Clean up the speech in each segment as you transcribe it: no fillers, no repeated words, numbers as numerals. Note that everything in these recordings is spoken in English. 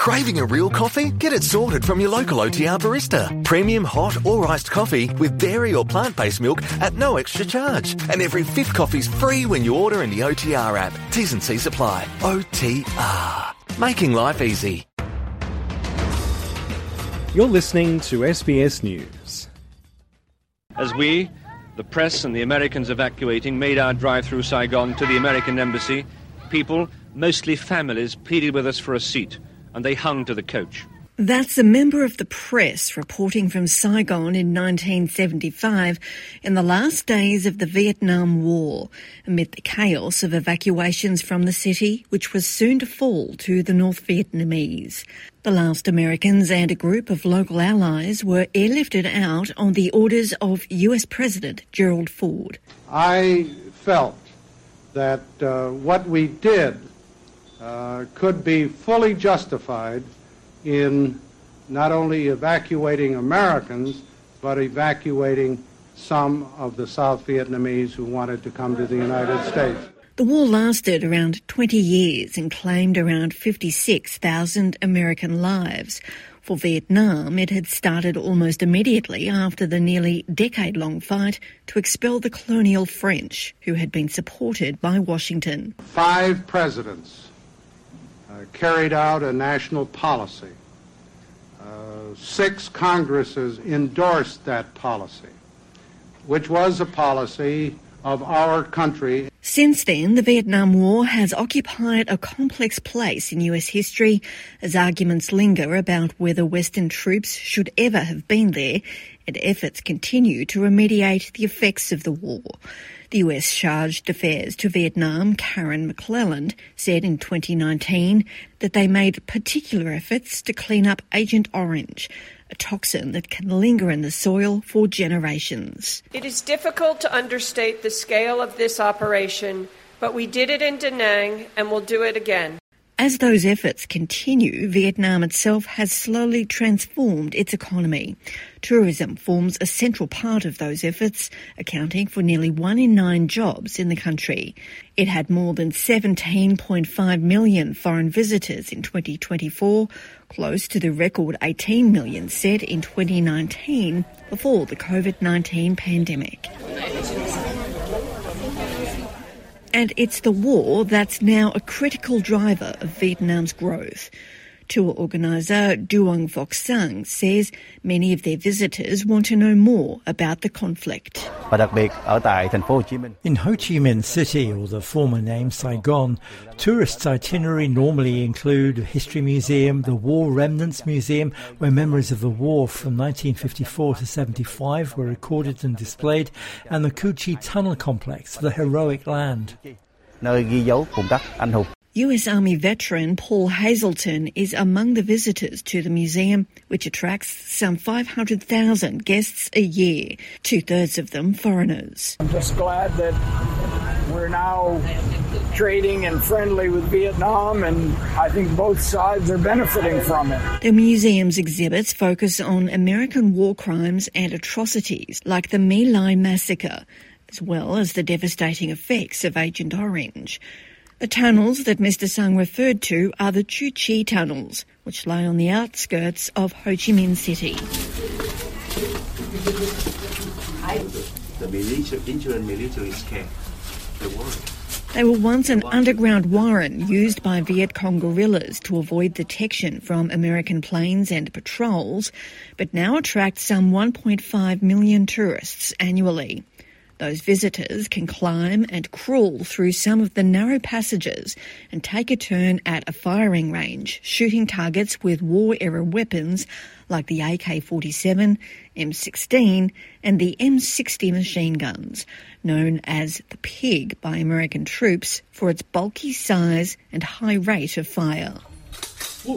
Craving a real coffee? Get it sorted from your local OTR barista. Premium hot or iced coffee with dairy or plant-based milk at no extra charge. And every fifth coffee's free when you order in the OTR app. T's and C's apply. OTR. Making life easy. You're listening to SBS News. As we, the press and the Americans evacuating, made our drive through Saigon to the American embassy, people, mostly families, pleaded with us for a seat, and they hung to the coach. That's a member of the press reporting from Saigon in 1975 in the last days of the Vietnam War, amid the chaos of evacuations from the city, which was soon to fall to the North Vietnamese. The last Americans and a group of local allies were airlifted out on the orders of US President Gerald Ford. I felt that what we did could be fully justified in not only evacuating Americans, but evacuating some of the South Vietnamese who wanted to come to the United States. The war lasted around 20 years and claimed around 56,000 American lives. For Vietnam, it had started almost immediately after the nearly decade-long fight to expel the colonial French, who had been supported by Washington. 5 presidents carried out a national policy. 6 Congresses endorsed that policy, which was a policy of our country. Since then, the Vietnam War has occupied a complex place in US history as arguments linger about whether Western troops should ever have been there, and efforts continue to remediate the effects of the war. The US Charge d'Affaires to Vietnam, Karen McClelland, said in 2019 that they made particular efforts to clean up Agent Orange, a toxin that can linger in the soil for generations. It is difficult to understate the scale of this operation, but we did it in Da Nang and will do it again. As those efforts continue, Vietnam itself has slowly transformed its economy. Tourism forms a central part of those efforts, accounting for nearly 1 in 9 jobs in the country. It had more than 17.5 million foreign visitors in 2024, close to the record 18 million set in 2019 before the COVID-19 pandemic. And it's the war that's now a critical driver of Vietnam's growth. Tour organiser Duong Voc Sang says many of their visitors want to know more about the conflict. In Ho Chi Minh City, or the former name Saigon, tourists' itinerary normally include a history museum, the War Remnants Museum, where memories of the war from 1954 to 75 were recorded and displayed, and the Cu Chi Tunnel Complex, the heroic land. US Army veteran Paul Hazelton is among the visitors to the museum, which attracts some 500,000 guests a year, 2/3 of them foreigners. I'm just glad that we're now trading and friendly with Vietnam, and I think both sides are benefiting from it. The museum's exhibits focus on American war crimes and atrocities like the My Lai massacre, as well as the devastating effects of Agent Orange. The tunnels that Mr Sang referred to are the Cu Chi tunnels, which lie on the outskirts of Ho Chi Minh City. The military is scared. They were once an underground warren used by Viet Cong guerrillas to avoid detection from American planes and patrols, but now attract some 1.5 million tourists annually. Those visitors can climb and crawl through some of the narrow passages and take a turn at a firing range, shooting targets with war-era weapons like the AK-47, M16 and the M60 machine guns, known as the Pig by American troops for its bulky size and high rate of fire. Ooh.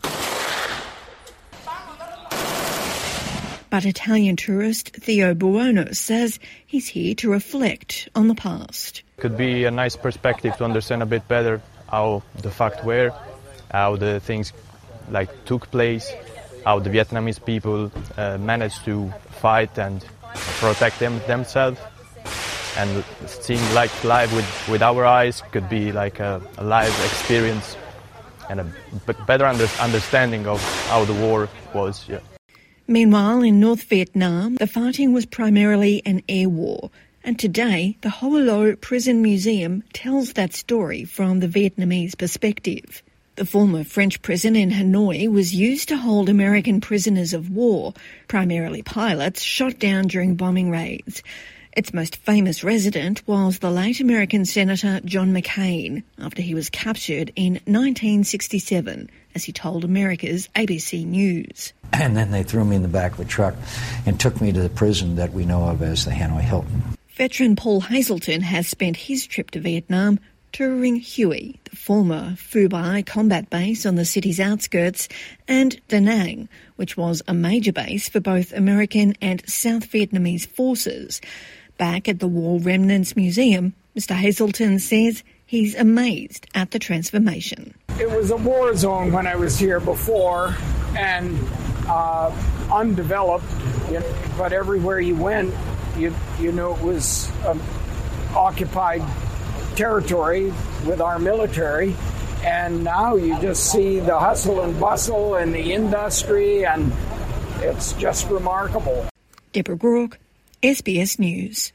But Italian tourist Theo Buono says he's here to reflect on the past. Could be a nice perspective to understand a bit better how the fact were, how the things took place, how the Vietnamese people managed to fight and protect themselves. And seeing live with our eyes could be like a live experience and a better understanding of how the war was. Yeah. Meanwhile, in North Vietnam, the fighting was primarily an air war. And today, the Ho Lo Prison Museum tells that story from the Vietnamese perspective. The former French prison in Hanoi was used to hold American prisoners of war, primarily pilots, shot down during bombing raids. Its most famous resident was the late American Senator John McCain, after he was captured in 1967, as he told America's ABC News. And then they threw me in the back of a truck and took me to the prison that we know of as the Hanoi Hilton. Veteran Paul Hazelton has spent his trip to Vietnam touring Hue, the former Phu Bai combat base on the city's outskirts, and Da Nang, which was a major base for both American and South Vietnamese forces. Back at the War Remnants Museum, Mr. Hazelton says he's amazed at the transformation. It was a war zone when I was here before, and undeveloped, but everywhere you went, you know it was occupied territory with our military, and now you just see the hustle and bustle and the industry, and it's just remarkable. Deborah Grook, SBS News.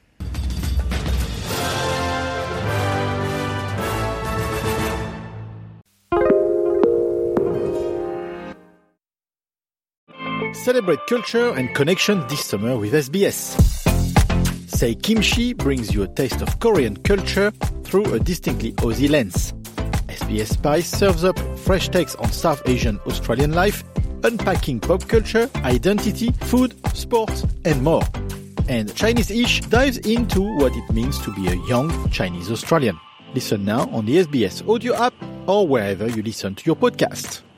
Celebrate culture and connection this summer with SBS. Say Kimchi brings you a taste of Korean culture through a distinctly Aussie lens. SBS Spice serves up fresh takes on South Asian Australian life, unpacking pop culture, identity, food, sports, and more. And Chinese-ish dives into what it means to be a young Chinese Australian. Listen now on the SBS audio app or wherever you listen to your podcast.